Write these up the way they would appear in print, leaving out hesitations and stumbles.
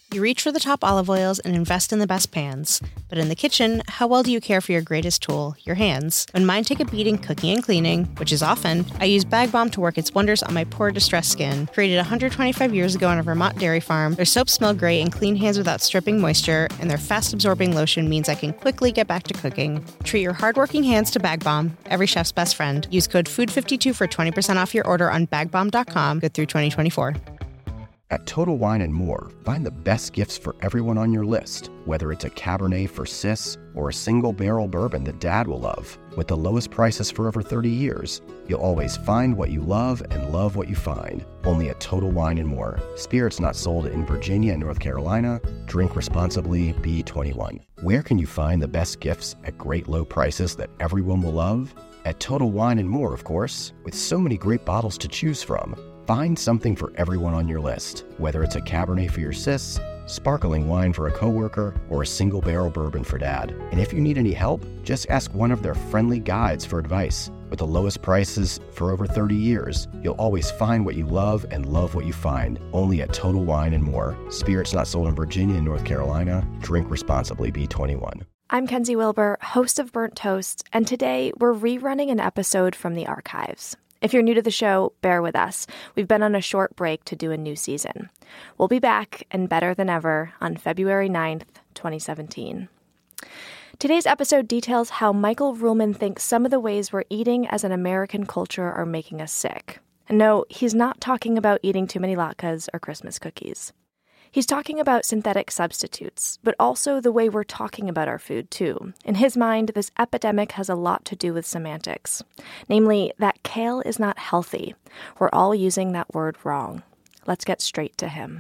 You reach for the top olive oils and invest in the best pans. But in the kitchen, how well do you care for your greatest tool, your hands? When mine take a beating cooking and cleaning, which is often, I use Bag Balm to work its wonders on my poor, distressed skin. Created 125 years ago on a Vermont dairy farm, their soaps smell great and clean hands without stripping moisture, and their fast-absorbing lotion means I can quickly get back to cooking. Treat your hardworking hands to Bag Balm, every chef's best friend. Use code FOOD52 for 20% off your order on bagbalm.com, good through 2024. At Total Wine & More, find the best gifts for everyone on your list, whether it's a Cabernet for sis or a single-barrel bourbon that Dad will love. With the lowest prices for over 30 years, you'll always find what you love and love what you find. Only at Total Wine & More. Spirits not sold in Virginia and North Carolina. Drink responsibly. Be 21. Where can you find the best gifts at great low prices that everyone will love? At Total Wine & More, of course, with so many great bottles to choose from. Find something for everyone on your list, whether it's a Cabernet for your sis, sparkling wine for a coworker, or a single-barrel bourbon for Dad. And if you need any help, just ask one of their friendly guides for advice. With the lowest prices for over 30 years, you'll always find what you love and love what you find. Only at Total Wine & More. Spirits not sold in Virginia and North Carolina. Drink responsibly. Be 21. I'm Kenzie Wilbur, host of Burnt Toast, and today we're rerunning an episode from the archives. If you're new to the show, bear with us. We've been on a short break to do a new season. We'll be back and better than ever on February 9th, 2017. Today's episode details how Michael Ruhlman thinks some of the ways we're eating as an American culture are making us sick. And no, he's not talking about eating too many latkes or Christmas cookies. He's talking about synthetic substitutes, but also the way we're talking about our food, too. In his mind, this epidemic has a lot to do with semantics. Namely, that kale is not healthy. We're all using that word wrong. Let's get straight to him.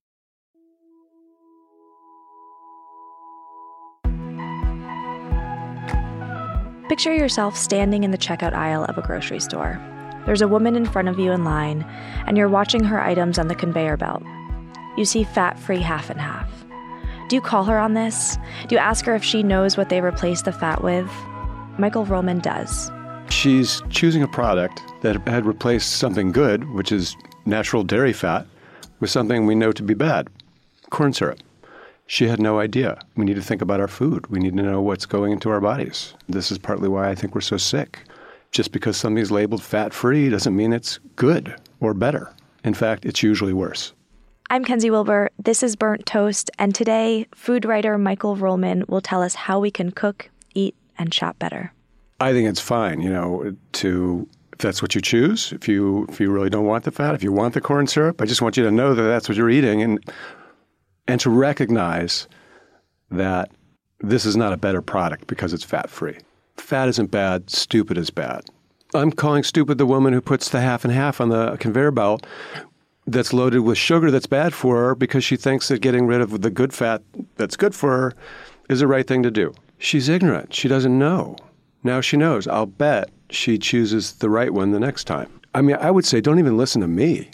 Picture yourself standing in the checkout aisle of a grocery store. There's a woman in front of you in line, and you're watching her items on the conveyor belt. You see fat-free half and half. Do you call her on this? Do you ask her if she knows what they replaced the fat with? Michael Ruhlman does. She's choosing a product that had replaced something good, which is natural dairy fat, with something we know to be bad, corn syrup. She had no idea. We need to think about our food. We need to know what's going into our bodies. This is partly why I think we're so sick. Just because something's labeled fat-free doesn't mean it's good or better. In fact, it's usually worse. I'm Kenzie Wilbur. This is Burnt Toast, and today, food writer Michael Ruhlman will tell us how we can cook, eat, and shop better. I think it's fine, if that's what you choose, if you really don't want the fat, if you want the corn syrup, I just want you to know that that's what you're eating and to recognize that this is not a better product because it's fat-free. Fat isn't bad, stupid is bad. I'm calling stupid the woman who puts the half and half on the conveyor belt that's loaded with sugar that's bad for her because she thinks that getting rid of the good fat that's good for her is the right thing to do. She's ignorant. She doesn't know. Now she knows. I'll bet she chooses the right one the next time. I mean, I would say don't even listen to me.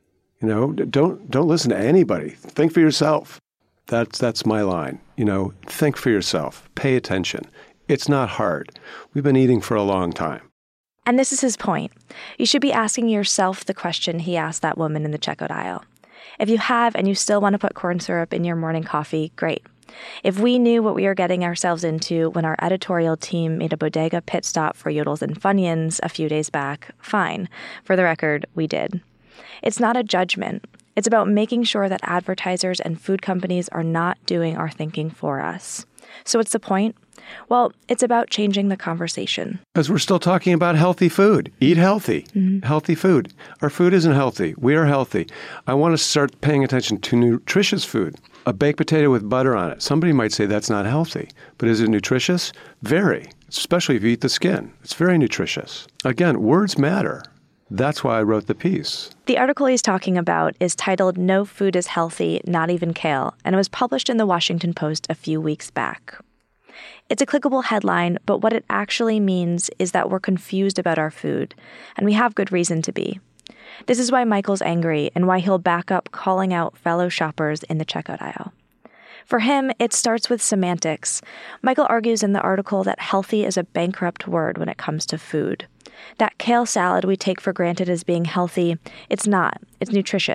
Don't listen to anybody. Think for yourself. That's my line. Think for yourself. Pay attention. It's not hard. We've been eating for a long time. And this is his point. You should be asking yourself the question he asked that woman in the checkout aisle. If you have and you still want to put corn syrup in your morning coffee, great. If we knew what we were getting ourselves into when our editorial team made a bodega pit stop for Yodels and Funyuns a few days back, fine. For the record, we did. It's not a judgment. It's about making sure that advertisers and food companies are not doing our thinking for us. So what's the point? Well, it's about changing the conversation. Because we're still talking about healthy food. Eat healthy. Mm-hmm. Healthy food. Our food isn't healthy. We are healthy. I want to start paying attention to nutritious food. A baked potato with butter on it. Somebody might say that's not healthy. But is it nutritious? Very. Especially if you eat the skin. It's very nutritious. Again, words matter. That's why I wrote the piece. The article he's talking about is titled "No Food is Healthy, Not Even Kale," and it was published in the Washington Post a few weeks back. It's a clickable headline, but what it actually means is that we're confused about our food, and we have good reason to be. This is why Michael's angry and why he'll back up calling out fellow shoppers in the checkout aisle. For him, it starts with semantics. Michael argues in the article that healthy is a bankrupt word when it comes to food. That kale salad we take for granted as being healthy, it's not. It's nutritious.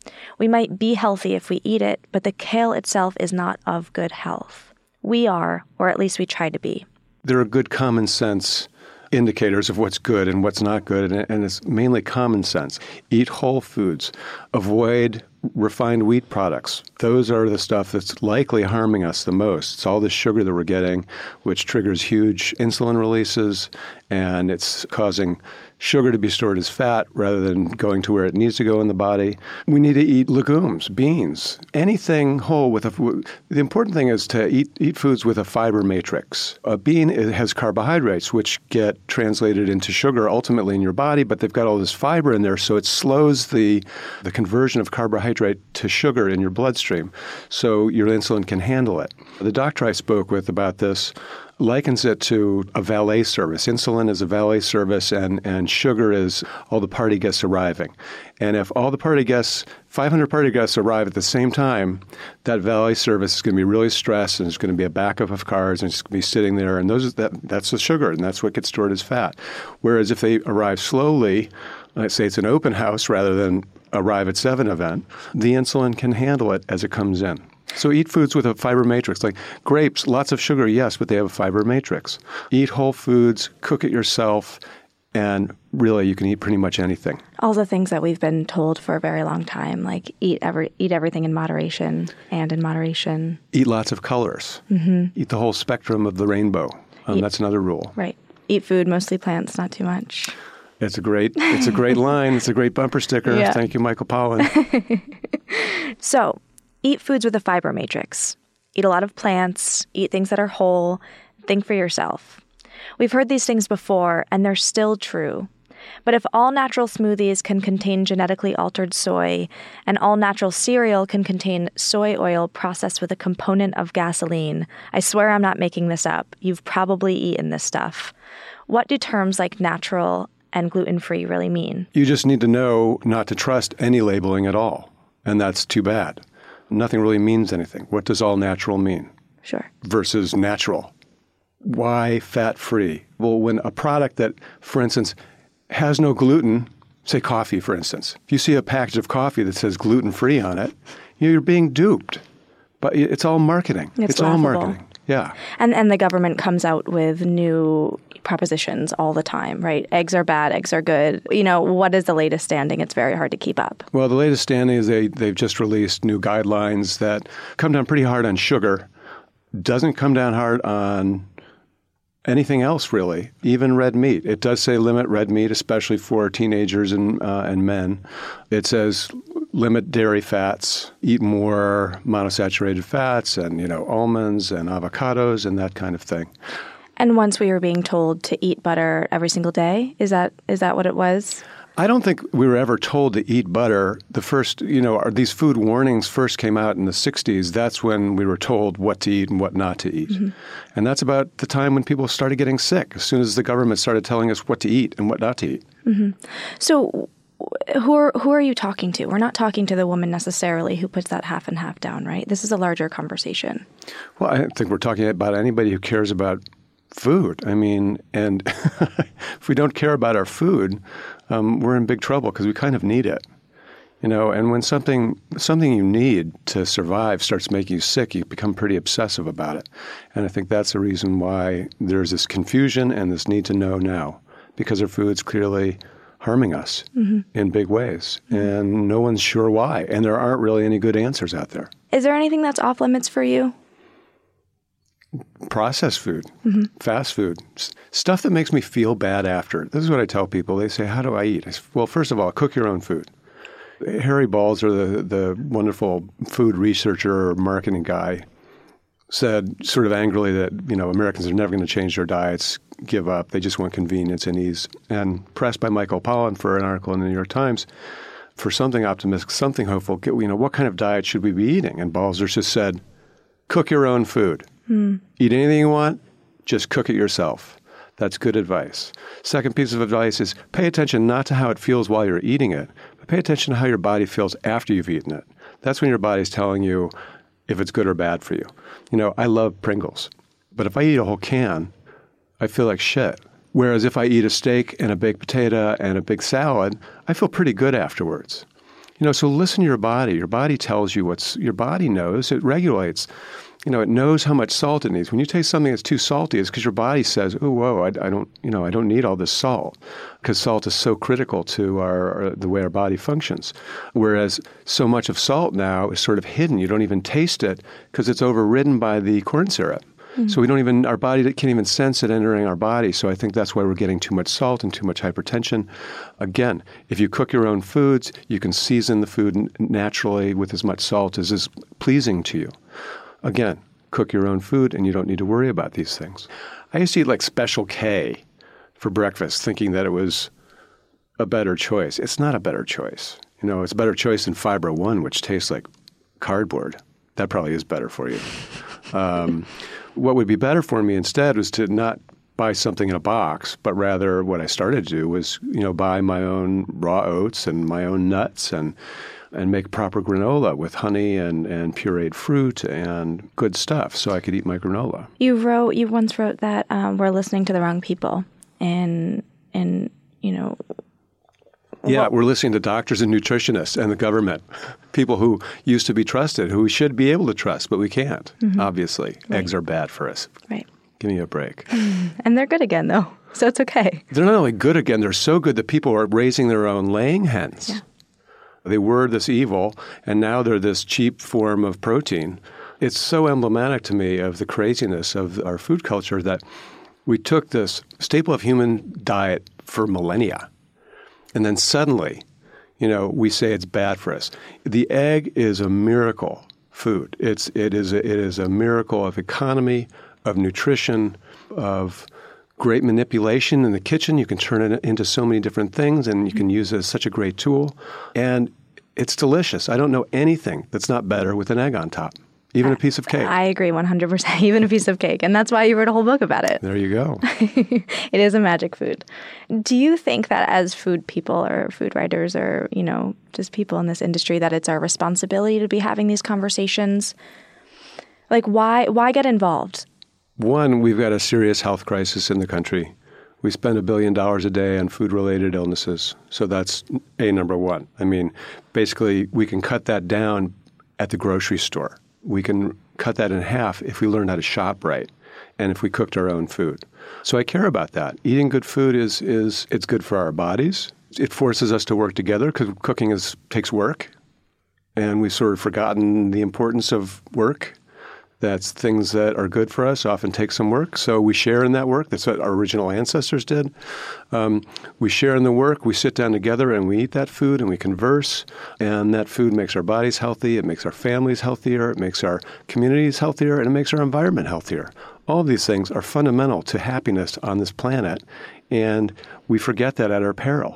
We might be healthy if we eat it, but the kale itself is not of good health. We are, or at least we try to be. There are good common sense indicators of what's good and what's not good, and it's mainly common sense. Eat whole foods. Avoid refined wheat products. Those are the stuff that's likely harming us the most. It's all the sugar that we're getting, which triggers huge insulin releases, and it's causing sugar to be stored as fat rather than going to where it needs to go in the body. We need to eat legumes, beans, anything whole with the important thing is to eat foods with a fiber matrix. A bean, it has carbohydrates, which get translated into sugar ultimately in your body, but they've got all this fiber in there, so it slows the conversion of carbohydrate to sugar in your bloodstream, so your insulin can handle it. The doctor I spoke with about this likens it to a valet service. Insulin is a valet service, and sugar is all the party guests arriving. And if all the party guests, 500 party guests arrive at the same time, that valet service is going to be really stressed, and there's going to be a backup of cars, and it's going to be sitting there, and that's the sugar, and that's what gets stored as fat. Whereas if they arrive slowly, let's say it's an open house rather than arrive at 7 event, the insulin can handle it as it comes in. So eat foods with a fiber matrix, like grapes, lots of sugar, yes, but they have a fiber matrix. Eat whole foods, cook it yourself, and really you can eat pretty much anything. All the things that we've been told for a very long time, like eat everything in moderation and in moderation. Eat lots of colors. Mm-hmm. Eat the whole spectrum of the rainbow. That's another rule. Right. Eat food, mostly plants, not too much. It's a great line. It's a great bumper sticker. Yeah. Thank you, Michael Pollan. So, eat foods with a fiber matrix. Eat a lot of plants. Eat things that are whole. Think for yourself. We've heard these things before, and they're still true. But if all natural smoothies can contain genetically altered soy, and all natural cereal can contain soy oil processed with a component of gasoline, I swear I'm not making this up. You've probably eaten this stuff. What do terms like natural and gluten-free really mean? You just need to know not to trust any labeling at all, and that's too bad. Nothing really means anything. What does all natural mean? Sure. Versus natural. Why fat-free? Well, when a product that, for instance, has no gluten, say coffee, for instance, if you see a package of coffee that says gluten-free on it, you're being duped. But it's all marketing. It's all marketing. Yeah. And the government comes out with new propositions all the time, right? Eggs are bad, eggs are good. What is the latest standing? It's very hard to keep up. Well, the latest standing is they've just released new guidelines that come down pretty hard on sugar, doesn't come down hard on anything else, really, even red meat. It does say limit red meat, especially for teenagers and men. It says limit dairy fats, eat more monosaturated fats and, almonds and avocados and that kind of thing. And once we were being told to eat butter every single day, is that what it was? I don't think we were ever told to eat butter. The first, these food warnings first came out in the 60s. That's when we were told what to eat and what not to eat. Mm-hmm. And that's about the time when people started getting sick, as soon as the government started telling us what to eat and what not to eat. Mm-hmm. So who are you talking to? We're not talking to the woman necessarily who puts that half and half down, right? This is a larger conversation. Well, I think we're talking about anybody who cares about food. I mean, and if we don't care about our food, we're in big trouble because we kind of need it. And when something you need to survive starts making you sick, you become pretty obsessive about it. And I think that's the reason why there's this confusion and this need to know now, because our food's clearly harming us in big ways. And no one's sure why. And there aren't really any good answers out there. Is there anything that's off limits for you? Processed food, fast food, stuff that makes me feel bad after. This is what I tell people. They say, how do I eat? I say, well, first of all, cook your own food. Harry Balzer, the wonderful food researcher or marketing guy, said sort of angrily that, Americans are never going to change their diets, give up. They just want convenience and ease. And pressed by Michael Pollan for an article in the New York Times, for something optimistic, something hopeful, what kind of diet should we be eating? And Balzer just said, cook your own food. Eat anything you want, just cook it yourself. That's good advice. Second piece of advice is pay attention not to how it feels while you're eating it, but pay attention to how your body feels after you've eaten it. That's when your body's telling you if it's good or bad for you. I love Pringles, but if I eat a whole can, I feel like shit. Whereas if I eat a steak and a baked potato and a big salad, I feel pretty good afterwards. So listen to your body. Your body tells you your body knows. It regulates. It knows how much salt it needs. When you taste something that's too salty, it's because your body says, "Oh, whoa, I don't need all this salt," because salt is so critical to the way our body functions. Whereas so much of salt now is sort of hidden. You don't even taste it because it's overridden by the corn syrup. Mm-hmm. So our body can't even sense it entering our body. So I think that's why we're getting too much salt and too much hypertension. Again, if you cook your own foods, you can season the food naturally with as much salt as is pleasing to you. Again, cook your own food and you don't need to worry about these things. I used to eat like Special K for breakfast, thinking that it was a better choice. It's not a better choice. It's a better choice than Fibro One, which tastes like cardboard. That probably is better for you. What would be better for me instead was to not buy something in a box, but rather what I started to do was, buy my own raw oats and my own nuts and make proper granola with honey and pureed fruit and good stuff so I could eat my granola. You once wrote that we're listening to the wrong people and Yeah, we're listening to doctors and nutritionists and the government, people who used to be trusted, who we should be able to trust, but we can't, obviously. Right. Eggs are bad for us. Right. Give me a break. And they're good again, though, so it's okay. They're not only good again, they're so good that people are raising their own laying hens. Yeah. They were this evil, and now they're this cheap form of protein. It's so emblematic to me of the craziness of our food culture that we took this staple of human diet for millennia, and then suddenly, we say it's bad for us. The egg is a miracle food. It is a miracle of economy, of nutrition, of great manipulation in the kitchen. You can turn it into so many different things, and you can use it as such a great tool. And it's delicious. I don't know anything that's not better with an egg on top, even a piece of cake. I agree 100%, even a piece of cake. And that's why you wrote a whole book about it. There you go. It is a magic food. Do you think that as food people or food writers or, just people in this industry, that it's our responsibility to be having these conversations? Like, why get involved? One, we've got a serious health crisis in the country. We spend $1 billion a day on food-related illnesses. So that's number one. I mean, basically, we can cut that down at the grocery store. We can cut that in half if we learn how to shop right and if we cooked our own food. So I care about that. Eating good food it's good for our bodies. It forces us to work together because cooking takes work. And we've sort of forgotten the importance of work. That's things that are good for us often take some work. So we share in that work. That's what our original ancestors did. We share in the work. We sit down together and we eat that food and we converse. And that food makes our bodies healthy. It makes our families healthier. It makes our communities healthier. And it makes our environment healthier. All of these things are fundamental to happiness on this planet. And we forget that at our peril.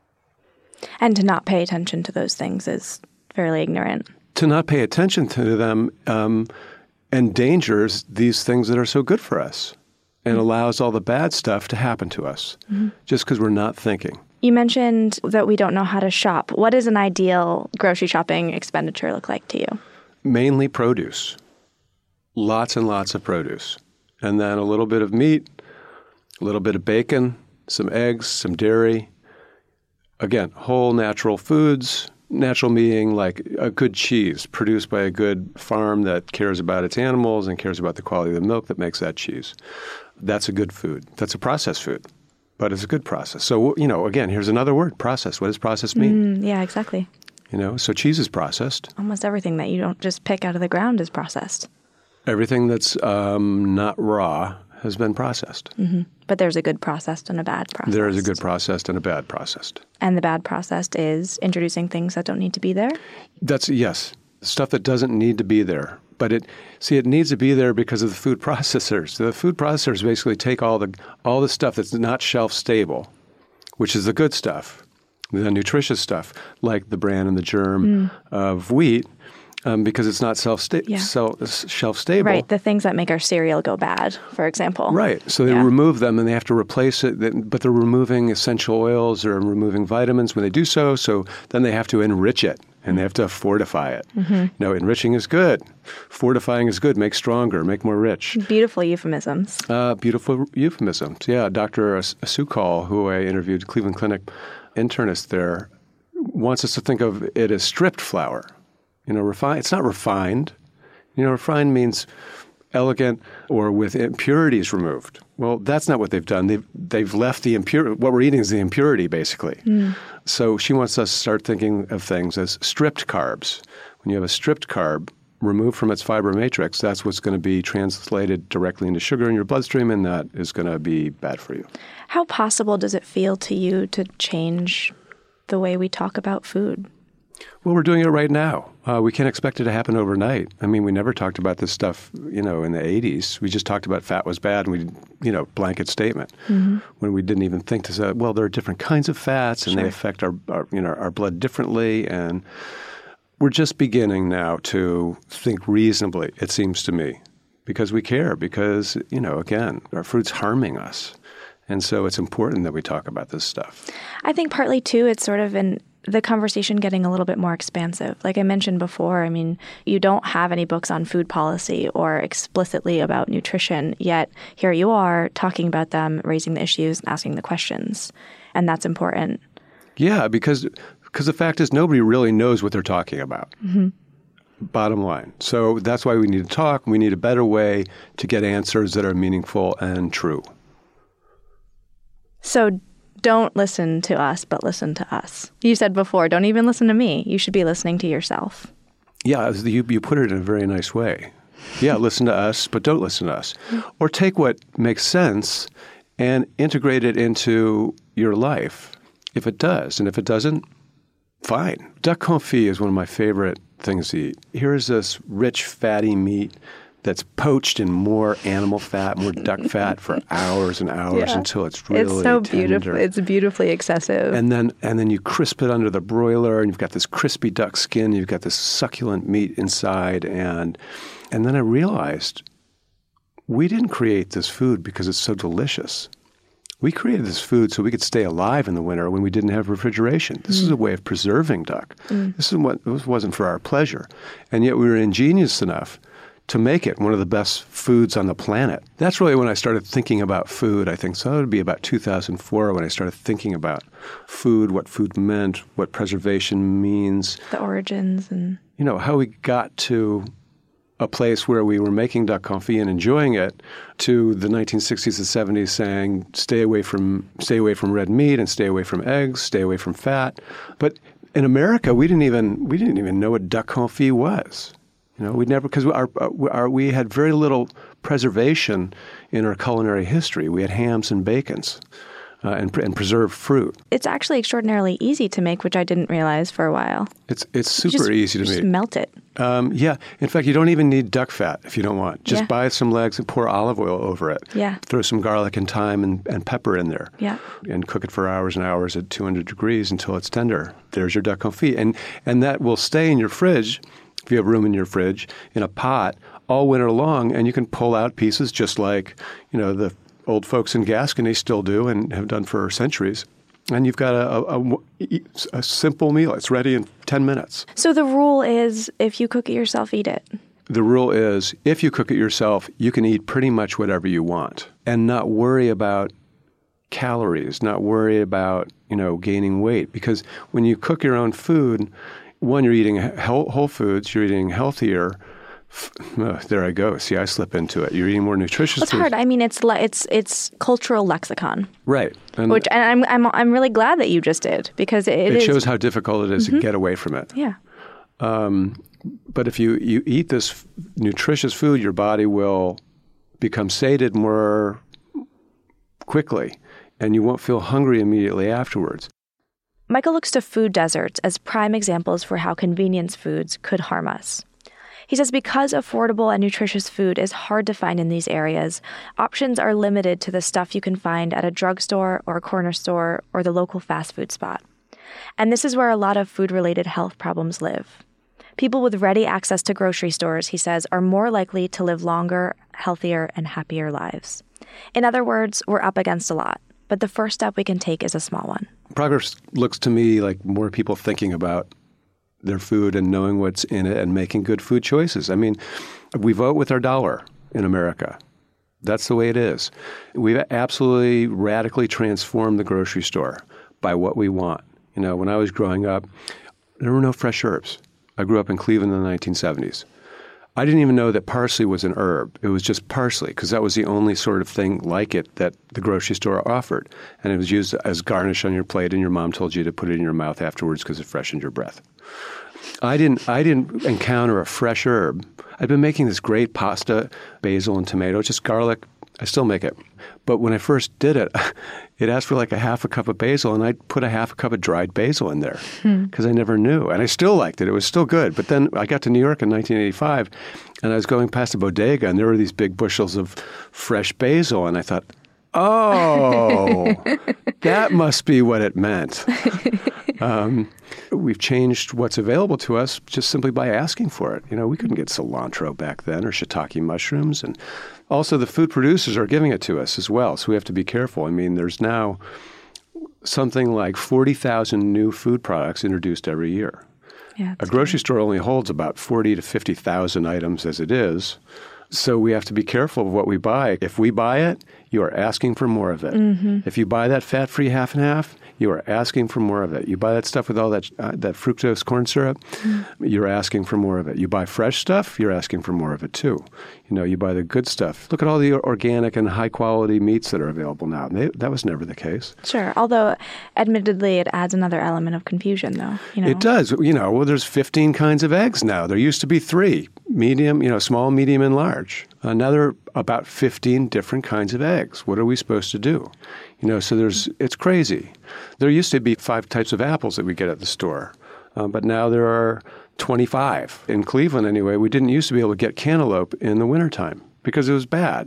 And to not pay attention to those things is fairly ignorant. To not pay attention to them endangers these things that are so good for us and allows all the bad stuff to happen to us just because we're not thinking. You mentioned that we don't know how to shop. What does an ideal grocery shopping expenditure look like to you? Mainly produce. Lots and lots of produce. And then a little bit of meat, a little bit of bacon, some eggs, some dairy. Again, whole natural foods. Natural meaning like a good cheese produced by a good farm that cares about its animals and cares about the quality of the milk that makes that cheese. That's a good food. That's a processed food, but it's a good process. So, again, here's another word, process. What does process mean? Yeah, exactly. So cheese is processed. Almost everything that you don't just pick out of the ground is processed. Everything that's not raw has been processed. Mm-hmm. But there's a good processed and a bad processed. There is a good processed and a bad processed. And the bad processed is introducing things that don't need to be there? Yes. Stuff that doesn't need to be there. But it needs to be there because of the food processors. So the food processors basically take all the stuff that's not shelf stable, which is the good stuff, the nutritious stuff, like the bran and the germ of wheat, because it's not shelf stable. Right, the things that make our cereal go bad, for example. Right, so they remove them and they have to replace it, but they're removing essential oils or removing vitamins when they do so then they have to enrich it and they have to fortify it. Mm-hmm. Enriching is good. Fortifying is good. Make stronger, make more rich. Beautiful euphemisms. Beautiful euphemisms. Yeah, Dr. Asukal, who I interviewed, Cleveland Clinic internist there, wants us to think of it as stripped flour. Refined. It's not refined. Refined means elegant or with impurities removed. Well, that's not what they've done. They've left the impurity. What we're eating is the impurity, basically. So she wants us to start thinking of things as stripped carbs. When you have a stripped carb removed from its fiber matrix, that's what's going to be translated directly into sugar in your bloodstream, and that is going to be bad for you. How possible does it feel to you to change the way we talk about food? Well, we're doing it right now. We can't expect it to happen overnight. I mean, we never talked about this stuff, in the 80s. We just talked about fat was bad, and blanket statement. When we didn't even think to say, well, there are different kinds of fats, and they affect our blood differently. And we're just beginning now to think reasonably, it seems to me, because we care, because, again, our food's harming us. And so it's important that we talk about this stuff. I think partly, too, it's sort of the conversation getting a little bit more expansive. Like I mentioned before, I mean, you don't have any books on food policy or explicitly about nutrition, yet here you are talking about them, raising the issues, and asking the questions. And that's important. Yeah, because the fact is nobody really knows what they're talking about. Bottom line. So that's why we need to talk. We need a better way to get answers that are meaningful and true. So don't listen to us, but listen to us. You said before, don't even listen to me. You should be listening to yourself. Yeah, you put it in a very nice way. Yeah, listen to us, but don't listen to us. Or take what makes sense and integrate it into your life if it does. And if it doesn't, fine. Duck confit is one of my favorite things to eat. Here's this rich, fatty meat that's poached in more animal fat, more duck fat for hours and hours until it's really tender. It's so beautiful. It's beautifully excessive. And then you crisp it under the broiler, and you've got this crispy duck skin. You've got this succulent meat inside. And then I realized we didn't create this food because it's so delicious. We created this food so we could stay alive in the winter when we didn't have refrigeration. This is a way of preserving this wasn't for our pleasure. And yet we were ingenious enough to make it one of the best foods on the planet. That's really when I started thinking about food, I think. So it would be about 2004 when I started thinking about food, what food meant, what preservation means. The origins and... how we got to a place where we were making duck confit and enjoying it, to the 1960s and 70s saying, stay away from red meat and stay away from eggs, stay away from fat. But in America, we didn't even know what duck confit was. We never, because we had very little preservation in our culinary history. We had hams and bacons and preserved fruit. It's actually extraordinarily easy to make, which I didn't realize for a while. It's super easy to make. Just melt it. Yeah. In fact, you don't even need duck fat if you don't want. Just buy some legs and pour olive oil over it. Yeah. Throw some garlic and thyme and pepper in there. Yeah. And cook it for hours and hours at 200 degrees until it's tender. There's your duck confit. And that will stay in your fridge, if you have room in your fridge, in a pot all winter long, and you can pull out pieces just like, the old folks in Gascony still do and have done for centuries. And you've got a simple meal. It's ready in 10 minutes. So the rule is, if you cook it yourself, eat it. The rule is, if you cook it yourself, you can eat pretty much whatever you want and not worry about calories, not worry about, gaining weight. Because when you cook your own food, one, you're eating whole foods, you're eating healthier. There I go. See, I slip into it. You're eating more nutritious foods. It's hard. I mean, it's cultural lexicon. Right. And I'm really glad that you just did, because it shows how difficult it is to get away from it. Yeah. But if you eat this nutritious food, your body will become sated more quickly, and you won't feel hungry immediately afterwards. Michael looks to food deserts as prime examples for how convenience foods could harm us. He says because affordable and nutritious food is hard to find in these areas, options are limited to the stuff you can find at a drugstore or a corner store or the local fast food spot. And this is where a lot of food-related health problems live. People with ready access to grocery stores, he says, are more likely to live longer, healthier, and happier lives. In other words, we're up against a lot, but the first step we can take is a small one. Progress looks to me like more people thinking about their food and knowing what's in it and making good food choices. I mean, we vote with our dollar in America. That's the way it is. We've absolutely radically transformed the grocery store by what we want. You know, when I was growing up, there were no fresh herbs. I grew up in Cleveland in the 1970s. I didn't even know that parsley was an herb. It was just parsley because that was the only sort of thing like it that the grocery store offered. And it was used as garnish on your plate, and your mom told you to put it in your mouth afterwards because it freshened your breath. I didn't encounter a fresh herb. I'd been making this great pasta, basil and tomato, just garlic. I still make it. But when I first did it, it asked for like a half a cup of basil, and I put a half a cup of dried basil in there because I never knew. And I still liked it. It was still good. But then I got to New York in 1985, and I was going past a bodega, and there were these big bushels of fresh basil. And I thought, oh, that must be what it meant. We've changed what's available to us just simply by asking for it. You know, we couldn't get cilantro back then or shiitake mushrooms. And also the food producers are giving it to us as well. So we have to be careful. I mean, there's now something like 40,000 new food products introduced every year. Yeah, a grocery store only holds about 40 to 50,000 items as it is. So we have to be careful of what we buy. If we buy it, you are asking for more of it. Mm-hmm. If you buy that fat-free half and half, you are asking for more of it. You buy that stuff with all that fructose corn syrup, you're asking for more of it. You buy fresh stuff, you're asking for more of it too. You know, you buy the good stuff. Look at all the organic and high-quality meats that are available now. That was never the case. Sure, although admittedly it adds another element of confusion though. You know? It does. You know, well, there's 15 kinds of eggs now. There used to be 3, medium, small, medium, and large. Now there are about 15 different kinds of eggs. What are we supposed to do? So it's crazy. There used to be 5 types of apples that we get at the store, but now there are 25. In Cleveland, anyway, we didn't used to be able to get cantaloupe in the wintertime because it was bad,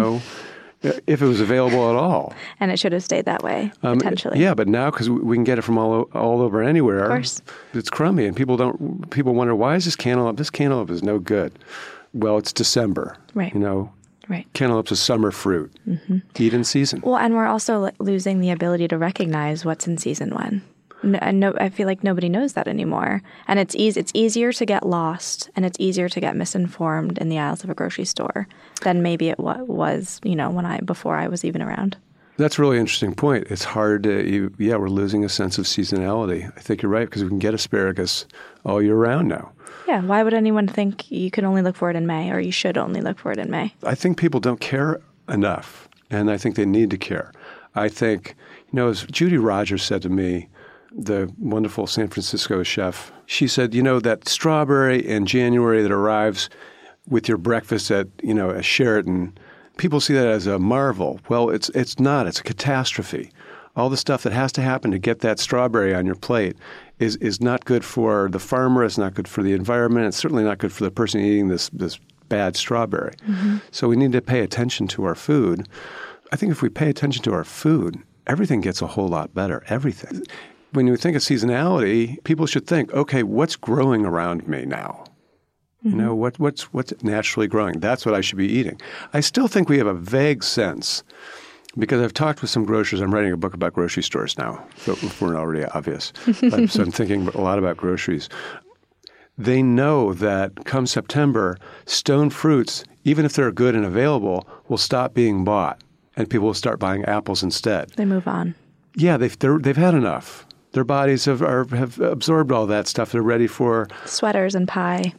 if it was available at all. And it should have stayed that way, potentially. Yeah, but now because we can get it from all over anywhere, of course. It's crummy, and people wonder, why is this cantaloupe? This cantaloupe is no good. Well, it's December, right? Right. Cantaloupe's a summer fruit. Mm-hmm. Eat in season. Well, and we're also losing the ability to recognize what's in season when. I feel like nobody knows that anymore. And it's easier to get lost, and it's easier to get misinformed in the aisles of a grocery store than maybe it was, before I was even around. That's a really interesting point. It's hard to, we're losing a sense of seasonality. I think you're right, because we can get asparagus all year round now. Yeah, why would anyone think you can only look for it in May, or you should only look for it in May? I think people don't care enough, and I think they need to care. I think, as Judy Rogers said to me, the wonderful San Francisco chef, she said, that strawberry in January that arrives with your breakfast at, a Sheraton, people see that as a marvel. Well, it's not. It's a catastrophe. All the stuff that has to happen to get that strawberry on your plate is not good for the farmer. It's not good for the environment. It's certainly not good for the person eating this bad strawberry. Mm-hmm. So we need to pay attention to our food. I think if we pay attention to our food, everything gets a whole lot better. Everything. When you think of seasonality, people should think, okay, what's growing around me now? Mm-hmm. What's naturally growing? That's what I should be eating. I still think we have a vague sense, because I've talked with some grocers. I'm writing a book about grocery stores now, if we're not already obvious. So I'm thinking a lot about groceries. They know that come September, stone fruits, even if they're good and available, will stop being bought, and people will start buying apples instead. They move on. Yeah, they've had enough. Their bodies have absorbed all that stuff. They're ready for sweaters and pie.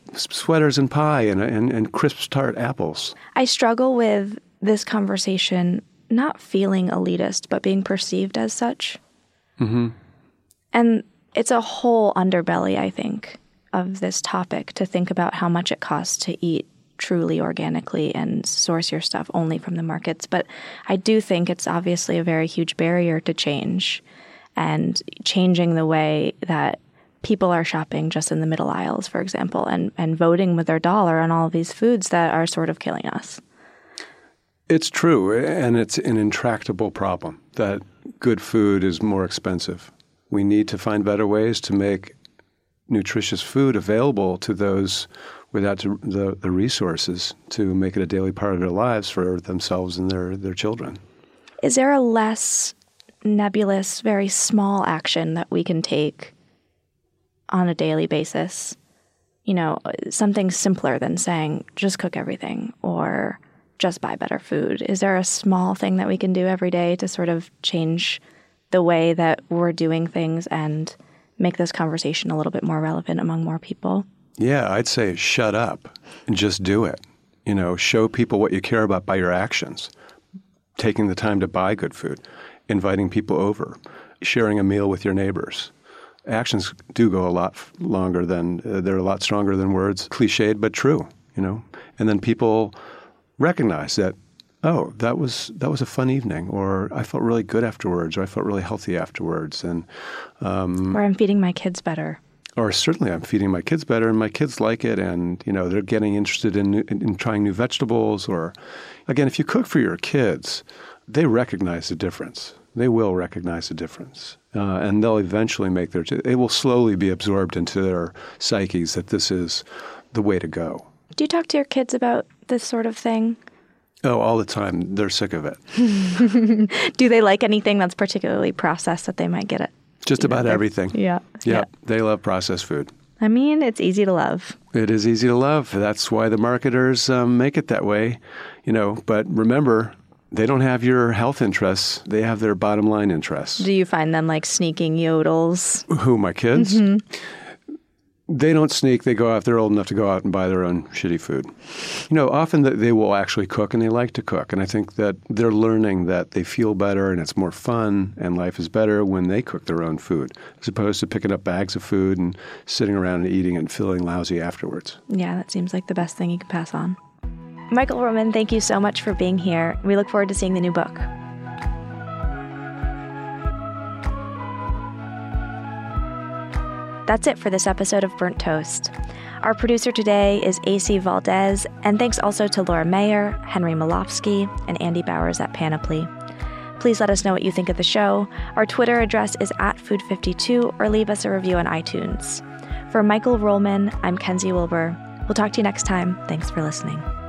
And crisp tart apples. I struggle with this conversation not feeling elitist, but being perceived as such. Mm-hmm. And it's a whole underbelly, I think, of this topic to think about how much it costs to eat truly organically and source your stuff only from the markets. But I do think it's obviously a very huge barrier to change, and changing the way that people are shopping just in the middle aisles, for example, and voting with their dollar on all of these foods that are sort of killing us. It's true, and it's an intractable problem that good food is more expensive. We need to find better ways to make nutritious food available to those without the resources to make it a daily part of their lives for themselves and their children. Is there a less nebulous, very small action that we can take on a daily basis? Something simpler than saying, just cook everything or just buy better food. Is there a small thing that we can do every day to sort of change the way that we're doing things and make this conversation a little bit more relevant among more people? Yeah, I'd say shut up and just do it. Show people what you care about by your actions. Taking the time to buy good food, inviting people over, sharing a meal with your neighbors. Actions do go a lot longer than, they're a lot stronger than words. Cliched, but true, And then people recognize that, oh, that was a fun evening, or I felt really good afterwards, or I felt really healthy afterwards. And or I'm feeding my kids better. Or certainly I'm feeding my kids better, and my kids like it, and they're getting interested in trying new vegetables. Or, again, if you cook for your kids, they recognize the difference. They will recognize the difference, and they'll eventually it will slowly be absorbed into their psyches that this is the way to go. Do you talk to your kids about this sort of thing? Oh, all the time. They're sick of it. Do they like anything that's particularly processed that they might get it? Just about everything. Yeah. They love processed food. I mean, it's easy to love. It is easy to love. That's why the marketers make it that way. But remember, they don't have your health interests. They have their bottom line interests. Do you find them like sneaking yodels? Who, my kids? Mm-hmm. They don't sneak. They go out. They're old enough to go out and buy their own shitty food. Often they will actually cook, and they like to cook. And I think that they're learning that they feel better and it's more fun and life is better when they cook their own food, as opposed to picking up bags of food and sitting around and eating and feeling lousy afterwards. Yeah, that seems like the best thing you can pass on. Michael Ruhlman, thank you so much for being here. We look forward to seeing the new book. That's it for this episode of Burnt Toast. Our producer today is AC Valdez, and thanks also to Laura Mayer, Henry Malofsky, and Andy Bowers at Panoply. Please let us know what you think of the show. Our Twitter address is @Food52, or leave us a review on iTunes. For Michael Ruhlman, I'm Kenzie Wilbur. We'll talk to you next time. Thanks for listening.